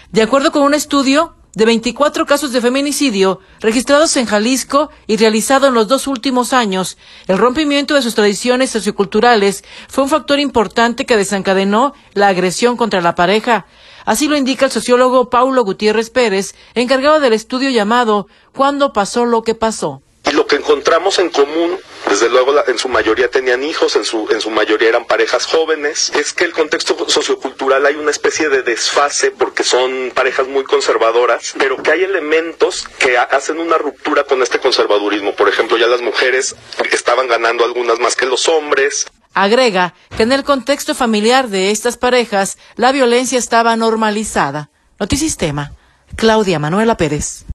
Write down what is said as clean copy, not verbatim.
De acuerdo con un estudio de 24 casos de feminicidio registrados en Jalisco y realizado en los 2 últimos años, el rompimiento de sus tradiciones socioculturales fue un factor importante que desencadenó la agresión contra la pareja. Así lo indica el sociólogo Paulo Gutiérrez Pérez, encargado del estudio llamado ¿Cuándo pasó lo que pasó? Y lo que encontramos en común, desde luego en su mayoría tenían hijos, en su mayoría eran parejas jóvenes, es que el contexto sociocultural hay una especie de desfase porque son parejas muy conservadoras, pero que hay elementos que hacen una ruptura con este conservadurismo. Por ejemplo, ya las mujeres estaban ganando algunas más que los hombres. Agrega que en el contexto familiar de estas parejas, la violencia estaba normalizada. Notisistema, Claudia Manuela Pérez.